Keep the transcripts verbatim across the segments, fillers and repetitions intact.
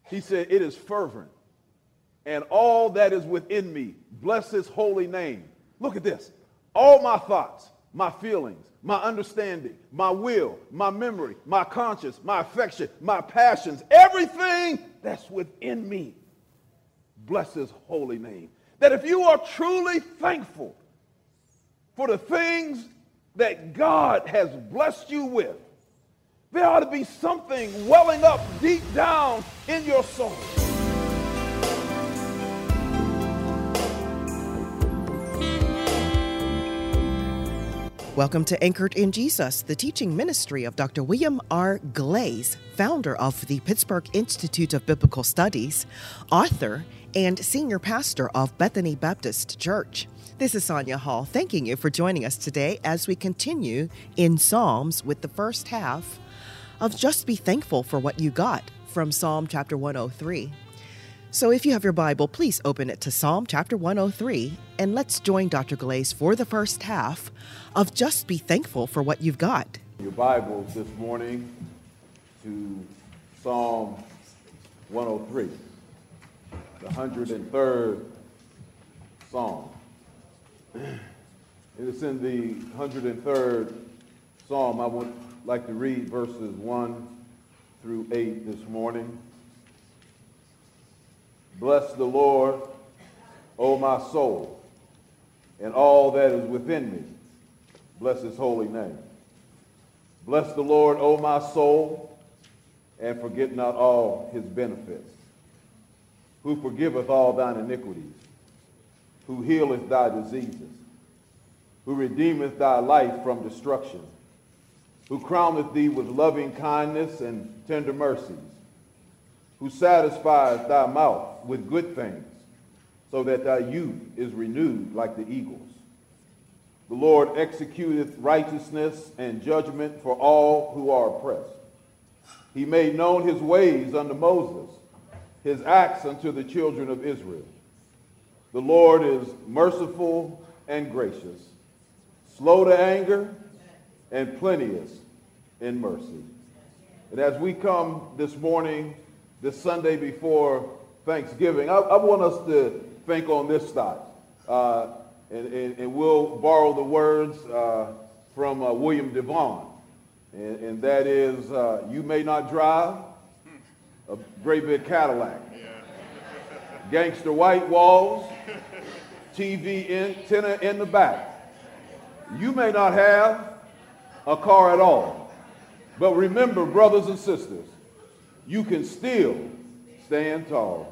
He said, it is fervent. And all that is within me, bless his holy name. Look at this. All my thoughts, my feelings, my understanding, my will, my memory, my conscience, my affection, my passions, everything that's within me, bless his holy name. That if you are truly thankful for the things that God has blessed you with, there ought to be something welling up deep down in your soul. Welcome to Anchored in Jesus, the teaching ministry of Doctor William R. Glaze, founder of the Pittsburgh Institute of Biblical Studies, author, and senior pastor of Bethany Baptist Church. This is Sonia Hall, thanking you for joining us today as we continue in Psalms with the first half of Just Be Thankful for What You Got from Psalm chapter one oh three. So if you have your Bible, please open it to Psalm chapter one oh three, and let's join Doctor Glaze for the first half of Just Be Thankful for What You've Got. Your Bibles this morning to Psalm one oh three, the one hundred third Psalm. It's in the one hundred third Psalm. I would like to read verses one through eight this morning. Bless the Lord, O my soul, and all that is within me. Bless his holy name. Bless the Lord, O my soul, and forget not all his benefits, who forgiveth all thine iniquities, who healeth thy diseases, who redeemeth thy life from destruction, who crowneth thee with loving kindness and tender mercies, who satisfieth thy mouth with good things, so that thy youth is renewed like the eagles. The Lord executeth righteousness and judgment for all who are oppressed. He made known his ways unto Moses, his acts unto the children of Israel. The Lord is merciful and gracious, slow to anger, and plenteous in mercy. And as we come this morning, this Sunday before Thanksgiving, I, I want us to think on this thought. Uh, and, and, and we'll borrow the words uh, from uh, William Devon. And, and that is, uh, you may not drive a great big Cadillac, gangster white walls, T V antenna in the back. You may not have a car at all. But remember, brothers and sisters, you can still stand tall.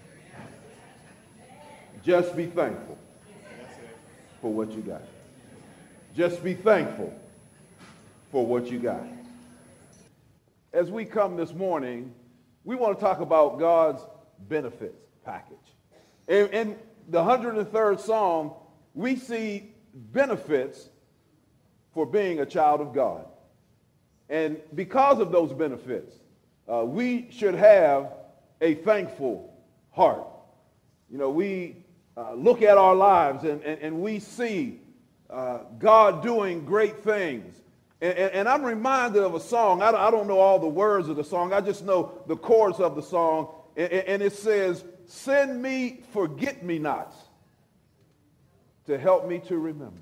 Just be thankful for what you got. Just be thankful for what you got. As we come this morning, we want to talk about God's benefits package. In, in the one hundred third Psalm, we see benefits for being a child of God. And because of those benefits, uh, we should have a thankful heart. You know, we uh, look at our lives and, and, and we see uh, God doing great things. And, and, and I'm reminded of a song. I don't, I don't know all the words of the song. I just know the chorus of the song. And, and it says, send me forget-me-nots to help me to remember.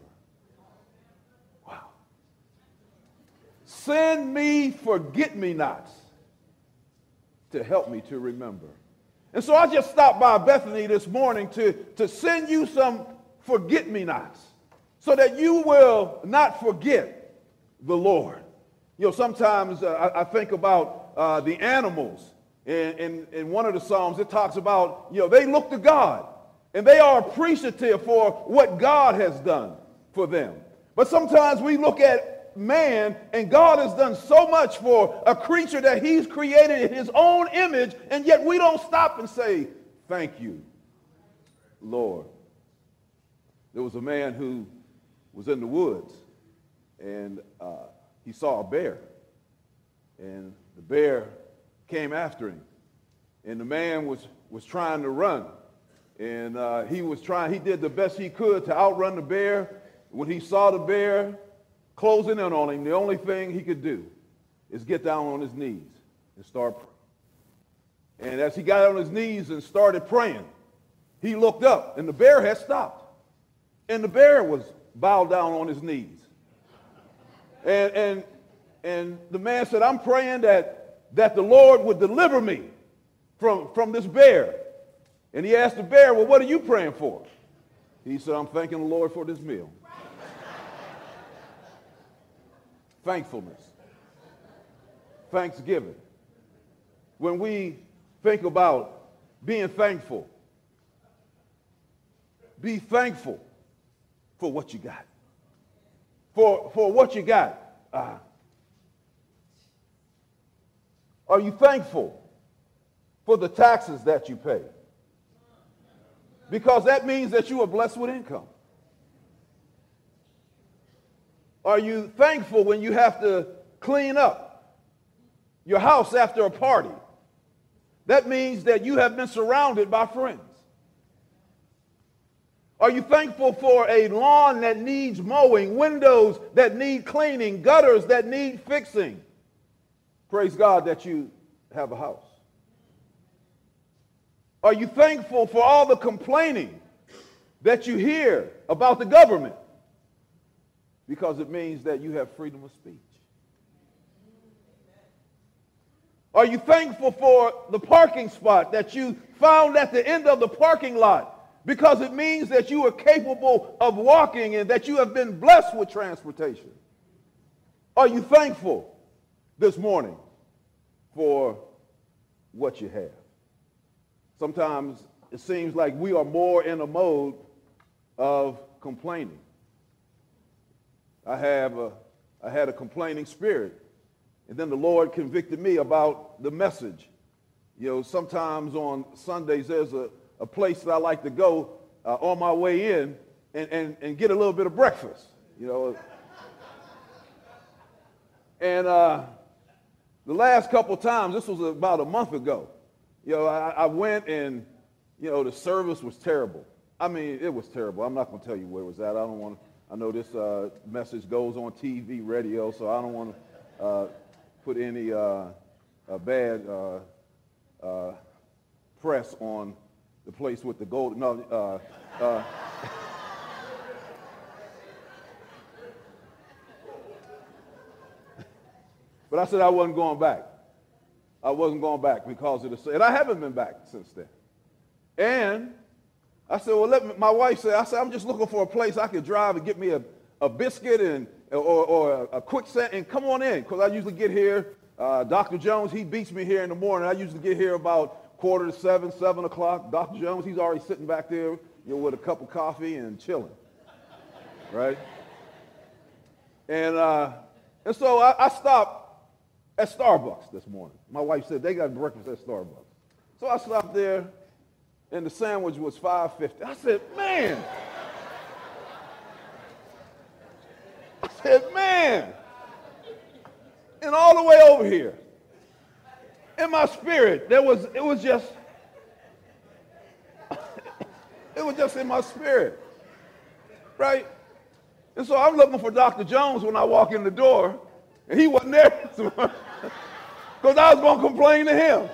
Send me forget-me-nots to help me to remember. And so I just stopped by Bethany this morning to, to send you some forget-me-nots so that you will not forget the Lord. You know, sometimes uh, I, I think about uh, the animals. In, in, in one of the Psalms, it talks about, you know, they look to God and they are appreciative for what God has done for them. But sometimes we look at man, and God has done so much for a creature that he's created in his own image, and yet we don't stop and say, thank you, Lord. There was a man who was in the woods, and uh, he saw a bear, and the bear came after him, and the man was, was trying to run, and uh, he was trying, he did the best he could to outrun the bear. When he saw the bear closing in on him, the only thing he could do is get down on his knees and start praying. And as he got on his knees and started praying, he looked up, and the bear had stopped. And the bear was bowed down on his knees. And, and, and the man said, I'm praying that, that the Lord would deliver me from, from this bear. And he asked the bear, well, what are you praying for? He said, I'm thanking the Lord for this meal. Thankfulness. Thanksgiving. When we think about being thankful, be thankful for what you got. For, for what you got. Uh, are you thankful for the taxes that you pay? Because that means that you are blessed with income. Are you thankful when you have to clean up your house after a party? That means that you have been surrounded by friends. Are you thankful for a lawn that needs mowing, windows that need cleaning, gutters that need fixing? Praise God that you have a house. Are you thankful for all the complaining that you hear about the government? Because it means that you have freedom of speech. Are you thankful for the parking spot that you found at the end of the parking lot? Because it means that you are capable of walking and that you have been blessed with transportation. Are you thankful this morning for what you have? Sometimes it seems like we are more in a mode of complaining. I have a, I had a complaining spirit, and then the Lord convicted me about the message. You know, sometimes on Sundays there's a, a place that I like to go uh, on my way in and, and, and get a little bit of breakfast, you know. And uh, the last couple times, this was about a month ago, you know, I, I went and, you know, the service was terrible. I mean, it was terrible. I'm not going to tell you where it was at. I don't want to. I know this uh, message goes on T V, radio, so I don't want to uh, put any uh, uh, bad uh, uh, press on the place with the gold. No, uh, uh, but I said I wasn't going back. I wasn't going back because of the, and I haven't been back since then. And I said, well, let me, my wife said, I said, I'm just looking for a place I could drive and get me a, a biscuit and or, or a, a quick set and come on in, because I usually get here. Uh, Doctor Jones, he beats me here in the morning. I usually get here about quarter to seven, seven o'clock. Doctor Jones, he's already sitting back there, you know, with a cup of coffee and chilling, right? And uh, and so I, I stopped at Starbucks this morning. My wife said they got breakfast at Starbucks, so I stopped there. And the sandwich was five fifty. I said, man. I said, man. And all the way over here, in my spirit, there was, it was just, it was just in my spirit, right? And so I'm looking for Doctor Jones when I walk in the door, and he wasn't there, because I was going to complain to him.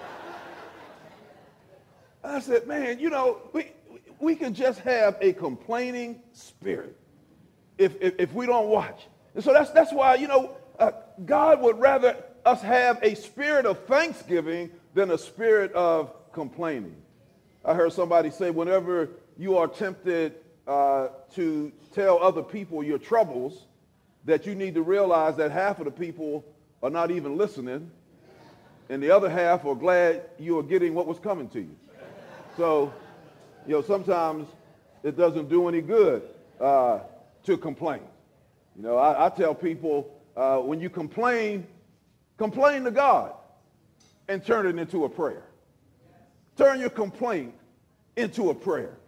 I said, man, you know, we we can just have a complaining spirit if if, if we don't watch. And so that's that's why, you know, uh, God would rather us have a spirit of thanksgiving than a spirit of complaining. I heard somebody say, whenever you are tempted uh, to tell other people your troubles, that you need to realize that half of the people are not even listening, and the other half are glad you are getting what was coming to you. So, you know, sometimes it doesn't do any good uh, to complain. You know, I, I tell people, uh, when you complain, complain to God and turn it into a prayer. Turn your complaint into a prayer.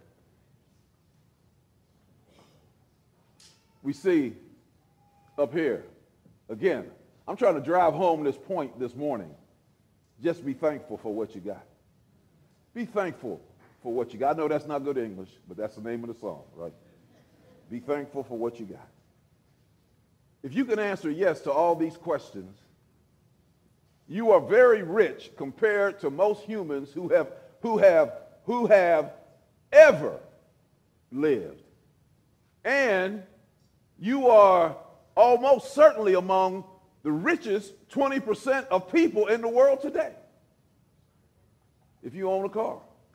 We see up here, again, I'm trying to drive home this point this morning. Just be thankful for what you got. Be thankful for what you got. I know that's not good English, but that's the name of the song, right? Be thankful for what you got. If you can answer yes to all these questions, you are very rich compared to most humans who have who have who have ever lived. And you are almost certainly among the richest twenty percent of people in the world today. If you own a car,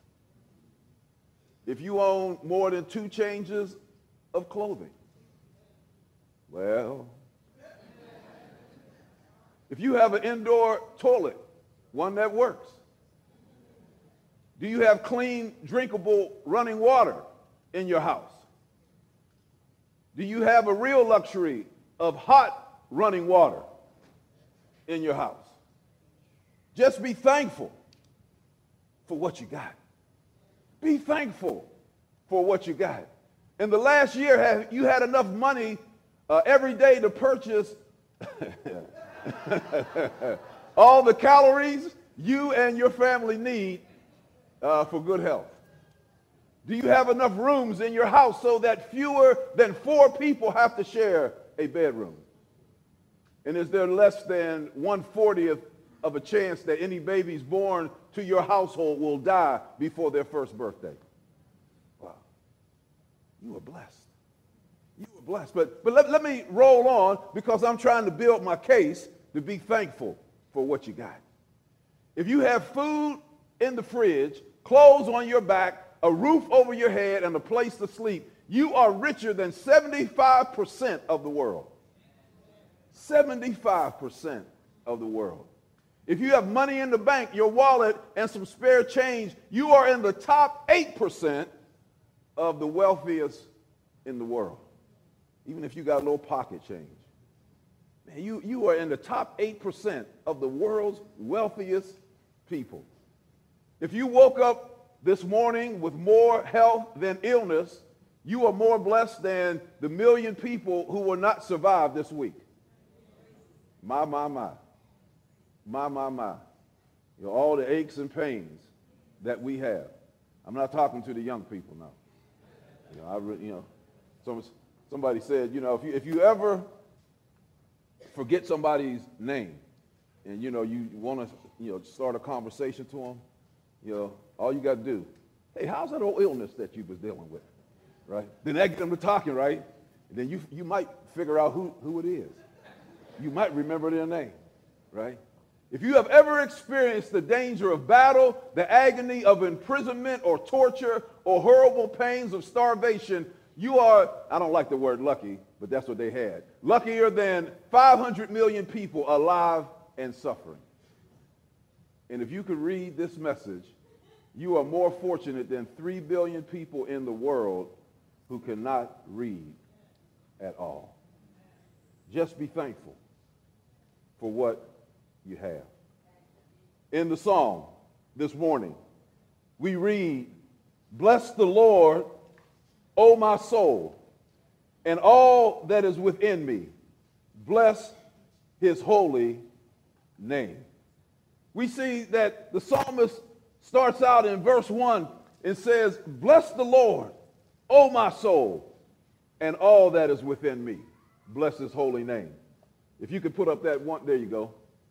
if you own more than two changes of clothing, well, if you have an indoor toilet, one that works, do you have clean, drinkable, running water in your house? Do you have a real luxury of hot running water in your house? Just be thankful for what you got. Be thankful for what you got. In the last year, have you had enough money uh, every day to purchase all the calories you and your family need uh, for good health? Do you have enough rooms in your house so that fewer than four people have to share a bedroom? And is there less than one fortieth of a chance that any babies born to your household will die before their first birthday? Wow. You are blessed. You are blessed. But, but let, let me roll on, because I'm trying to build my case to be thankful for what you got. If you have food in the fridge, clothes on your back, a roof over your head, and a place to sleep, you are richer than seventy-five percent of the world. seventy-five percent of the world. If you have money in the bank, your wallet, and some spare change, you are in the top eight percent of the wealthiest in the world. Even if you got a little pocket change. Man, you, you are in the top eight percent of the world's wealthiest people. If you woke up this morning with more health than illness, you are more blessed than the million people who will not survive this week. My, my, my. My, my, my. You know, all the aches and pains that we have. I'm not talking to the young people now. You know, I re, you know, some, somebody said, you know, if you, if you ever forget somebody's name and, you know, you want to, you know, start a conversation to them, you know, all you got to do, hey, how's that old illness that you was dealing with, right? Then that get them to talking, right? And then you, you might figure out who, who it is. You might remember their name, right? If you have ever experienced the danger of battle, the agony of imprisonment or torture, or horrible pains of starvation, you are, I don't like the word lucky, but that's what they had, luckier than five hundred million people alive and suffering. And if you could read this message, you are more fortunate than three billion people in the world who cannot read at all. Just be thankful for what you have. In the psalm this morning, we read, "Bless the Lord, O my soul, and all that is within me. Bless his holy name." We see that the psalmist starts out in verse one and says, "Bless the Lord, O my soul, and all that is within me. Bless his holy name." If you could put up that one, there you go.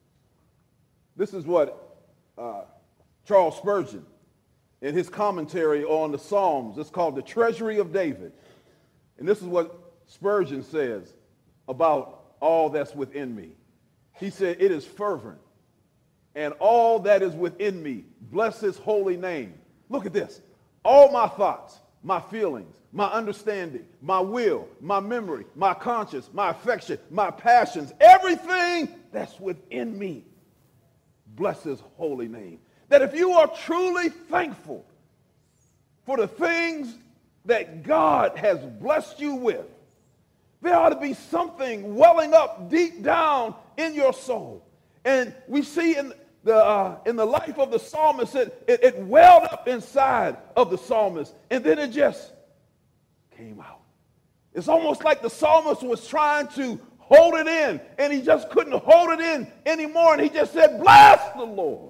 This is what uh, Charles Spurgeon, in his commentary on the Psalms, it's called the Treasury of David. And this is what Spurgeon says about all that's within me. He said, "It is fervent, and all that is within me, bless his holy name." Look at this. All my thoughts, my feelings, my understanding, my will, my memory, my conscience, my affection, my passions, everything that's within me, bless his holy name. That if you are truly thankful for the things that God has blessed you with, there ought to be something welling up deep down in your soul. And we see in the uh, in the life of the psalmist, it, it, it welled up inside of the psalmist, and then it just came out. It's almost like the psalmist was trying to hold it in, and he just couldn't hold it in anymore, and he just said, "Bless the Lord,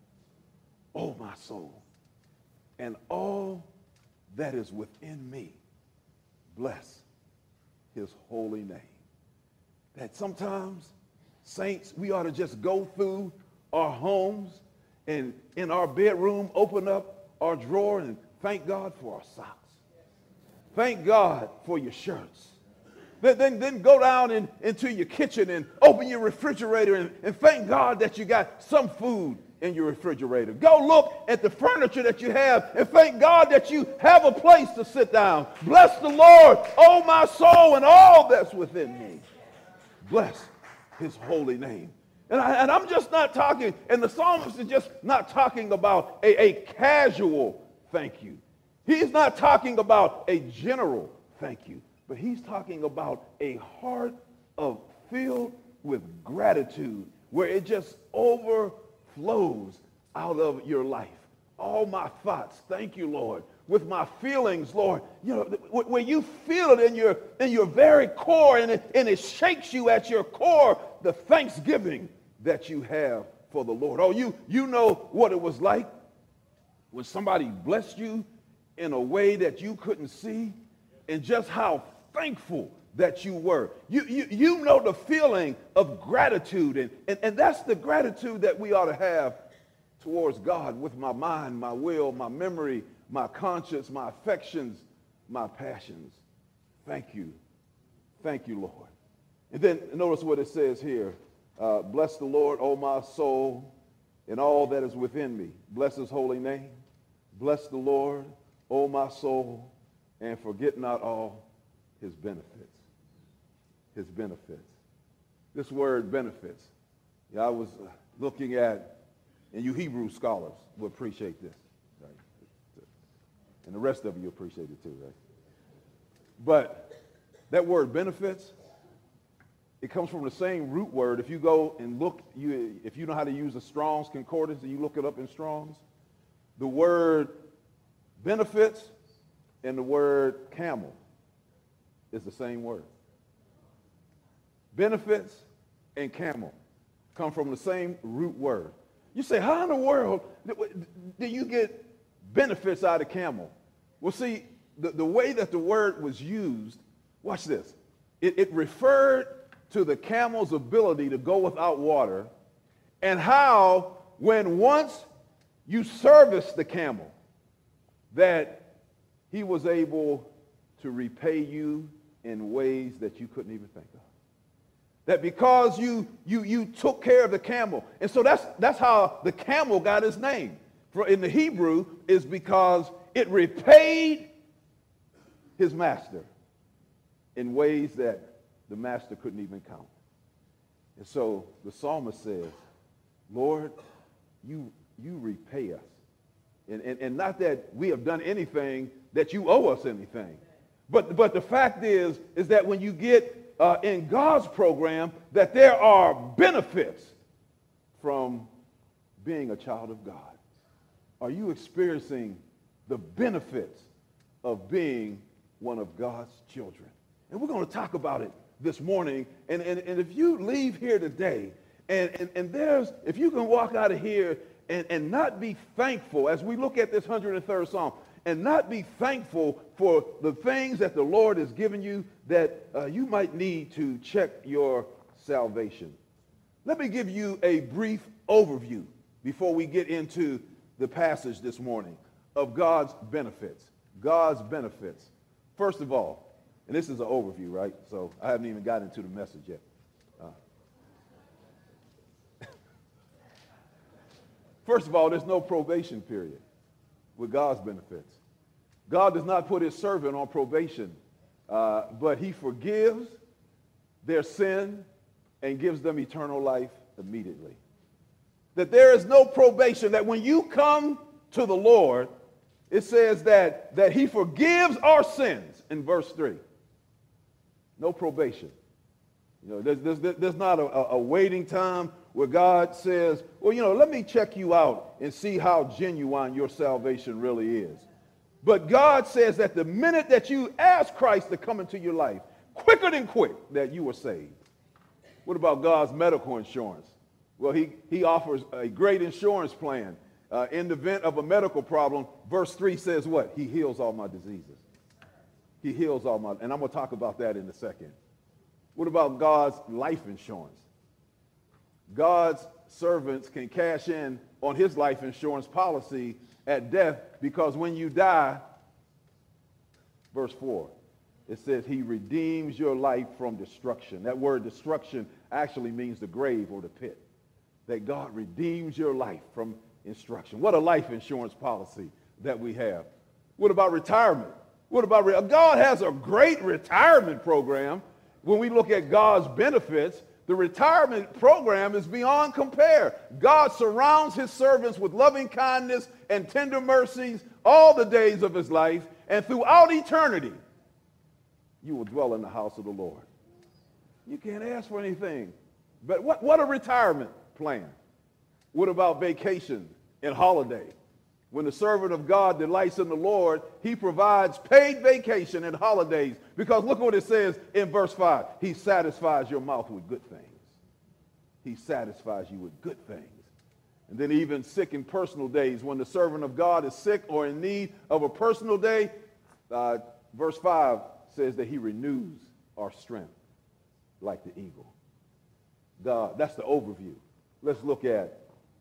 oh my soul, and all that is within me. Bless his holy name." That sometimes, saints, we ought to just go through our homes and in our bedroom, open up our drawer and thank God for our socks. Thank God for your shirts. Then, then, then go down in, into your kitchen and open your refrigerator and, and thank God that you got some food in your refrigerator. Go look at the furniture that you have and thank God that you have a place to sit down. Bless the Lord, oh my soul, and all that's within me. Bless his holy name. And, I, and I'm just not talking, and the psalmist is just not talking about a, a casual thank you. He's not talking about a general thank you, but he's talking about a heart of filled with gratitude where it just overflows out of your life. All my thoughts, thank you, Lord. With my feelings, Lord, you know, where you feel it in your in your very core and it, and it shakes you at your core, the thanksgiving that you have for the Lord. Oh, you you know what it was like when somebody blessed you in a way that you couldn't see, and just how thankful that you were. You, you, you know the feeling of gratitude, and, and, and that's the gratitude that we ought to have towards God with my mind, my will, my memory, my conscience, my affections, my passions. Thank you. Thank you, Lord. And then notice what it says here. Uh, Bless the Lord, O my soul, and all that is within me. Bless his holy name. Bless the Lord, O my soul, and forget not all his benefits. His benefits. This word benefits. Yeah, I was looking at, and you Hebrew scholars will appreciate this, right? And the rest of you appreciate it too, right? But that word benefits, it comes from the same root word. If you go and look, you if you know how to use the Strong's Concordance and you look it up in Strong's, the word benefits and the word camel is the same word. Benefits and camel come from the same root word. You say, how in the world do you get benefits out of camel? Well, see, the, the way that the word was used, watch this. It, it referred to the camel's ability to go without water, and how when once you service the camel, that he was able to repay you in ways that you couldn't even think of. That because you you you took care of the camel. And so that's that's how the camel got his name. For in the Hebrew is because it repaid his master in ways that the master couldn't even count. And so the psalmist says, Lord, you you repay us. And, and, and not that we have done anything that you owe us anything. But, but the fact is, is that when you get uh, in God's program, that there are benefits from being a child of God. Are you experiencing the benefits of being one of God's children? And we're going to talk about it this morning. And, and, and if you leave here today, and, and, and there's, if you can walk out of here And, and not be thankful, as we look at this one hundred third Psalm, and not be thankful for the things that the Lord has given you, that uh, you might need to check your salvation. Let me give you a brief overview before we get into the passage this morning of God's benefits. God's benefits. First of all, and this is an overview, right? So I haven't even gotten into the message yet. Uh, First of all, there's no probation period with God's benefits. God does not put his servant on probation, uh, but he forgives their sin and gives them eternal life immediately. That there is no probation, that when you come to the Lord, it says that, that he forgives our sins in verse three. No probation. You know, there's, there's, there's not a, a waiting time where God says, well, you know, let me check you out and see how genuine your salvation really is. But God says that the minute that you ask Christ to come into your life, quicker than quick, that you are saved. What about God's medical insurance? Well, he, he offers a great insurance plan. Uh, in the event of a medical problem, verse three says what? He heals all my diseases. He heals all my, and I'm going to talk about that in a second. What about God's life insurance? God's servants can cash in on his life insurance policy at death, because when you die, verse four, it says he redeems your life from destruction. That word destruction actually means the grave or the pit. That God redeems your life from instruction. What a life insurance policy that we have. What about retirement? What about re- God has a great retirement program. When we look at God's benefits, the retirement program is beyond compare. God surrounds his servants with loving kindness and tender mercies all the days of his life, and throughout eternity, you will dwell in the house of the Lord. You can't ask for anything. But what, what a retirement plan. What about vacation and holiday? When the servant of God delights in the Lord, he provides paid vacation and holidays, because look what it says in verse five. He satisfies your mouth with good things. He satisfies you with good things. And then even sick and personal days, when the servant of God is sick or in need of a personal day, uh, verse five says that he renews our strength like the eagle. God, that's the overview. Let's look at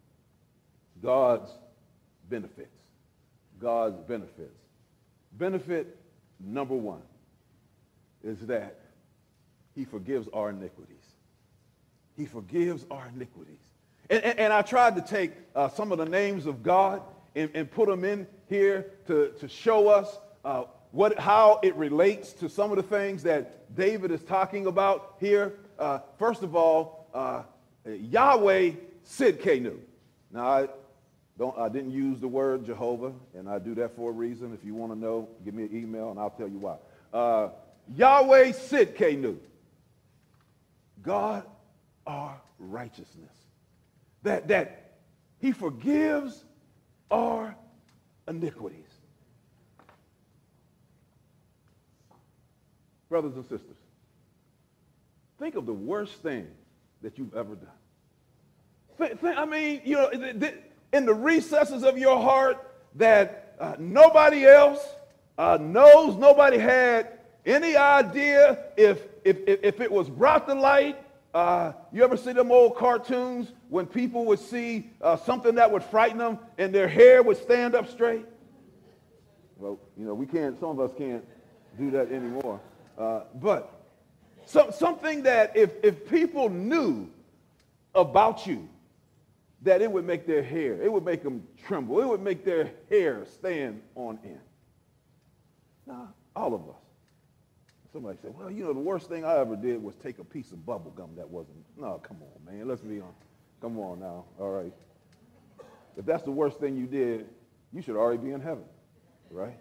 God's benefits. God's benefits. Benefit number one is that he forgives our iniquities. He forgives our iniquities. And, and, and I tried to take uh, some of the names of God and, and put them in here to, to show us uh, what, how it relates to some of the things that David is talking about here. Uh, first of all, uh, Yahweh Sidkenu. Now, I, don't, I didn't use the word Jehovah, and I do that for a reason. If you want to know, give me an email, and I'll tell you why. Uh, Yahweh Sidkenu. God, our righteousness. That, that he forgives our iniquities. Brothers and sisters, think of the worst thing that you've ever done. Think, think, I mean, you know, in the recesses of your heart that uh, nobody else uh, knows, nobody had any idea if, if, if it was brought to light. Uh, you ever see them old cartoons when people would see uh, something that would frighten them and their hair would stand up straight? Well, you know, we can't, some of us can't do that anymore. Uh, but so, something that if, if people knew about you, that it would make their hair, it would make them tremble, it would make their hair stand on end. Now, all of us. Somebody said, well, you know, the worst thing I ever did was take a piece of bubble gum that wasn't, no, come on, man, let's be honest. Come on now, all right. If that's the worst thing you did, you should already be in heaven, right?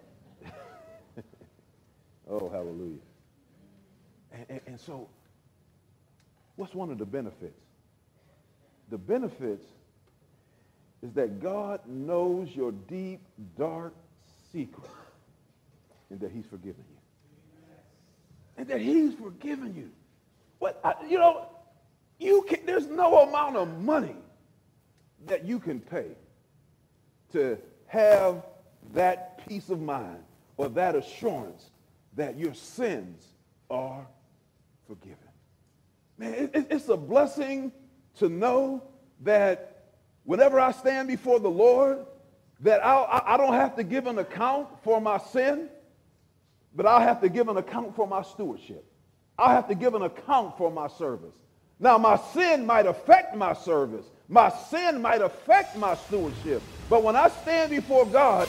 Oh, hallelujah. And, and, and so, what's one of the benefits? The benefits is that God knows your deep, dark secret, and that he's forgiven you. And that he's forgiven you. What I, you know, you can, there's no amount of money that you can pay to have that peace of mind or that assurance that your sins are forgiven. Man, it, it's a blessing to know that whenever I stand before the Lord, that I'll, I, I don't have to give an account for my sin, but I'll have to give an account for my stewardship. I'll have to give an account for my service. Now, my sin might affect my service. My sin might affect my stewardship. But when I stand before God,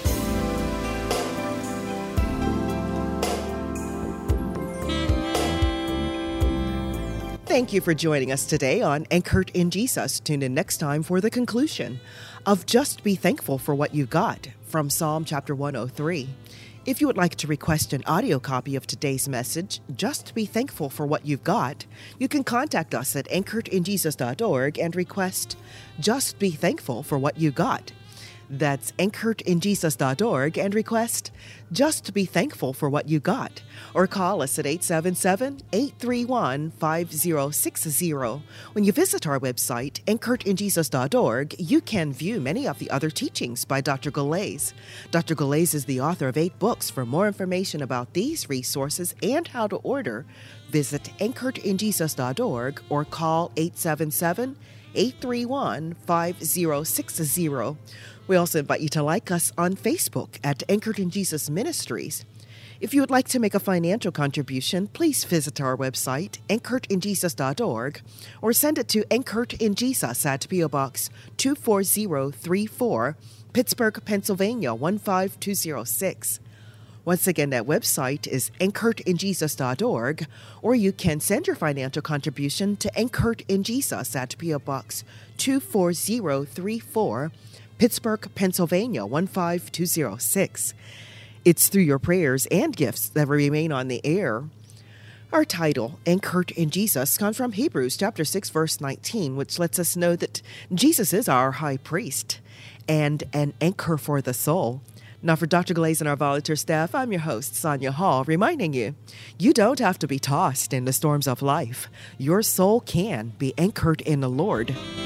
thank you for joining us today on Anchored in Jesus. Tune in next time for the conclusion of Just Be Thankful for What You Got from Psalm chapter one oh three. If you would like to request an audio copy of today's message, Just Be Thankful for What You've Got, you can contact us at anchored in jesus dot org and request Just Be Thankful for What You Got. That's anchored in jesus dot org and request Just Be Thankful for What You Got. Or call us at eight seven seven, eight three one, five zero six zero. When you visit our website, anchored in jesus dot org, you can view many of the other teachings by Doctor Galais. Doctor Galais is the author of eight books. For more information about these resources and how to order, visit anchored in jesus dot org or call eight seven seven, eight three one, five zero six zero. We also invite you to like us on Facebook at Anchored in Jesus Ministries. If you would like to make a financial contribution, please visit our website, anchored in jesus dot org, or send it to Anchored in Jesus at P O Box two four zero three four, Pittsburgh, Pennsylvania one five two zero six. Once again, that website is anchored in jesus dot org, or you can send your financial contribution to Anchored in Jesus at P O Box two four zero three four, Pittsburgh, Pennsylvania one five two zero six. It's through your prayers and gifts that remain on the air. Our title, Anchored in Jesus, comes from Hebrews chapter six, verse nineteen, which lets us know that Jesus is our high priest and an anchor for the soul. Now, for Doctor Glaze and our volunteer staff, I'm your host, Sonia Hall, reminding you, you don't have to be tossed in the storms of life. Your soul can be anchored in the Lord.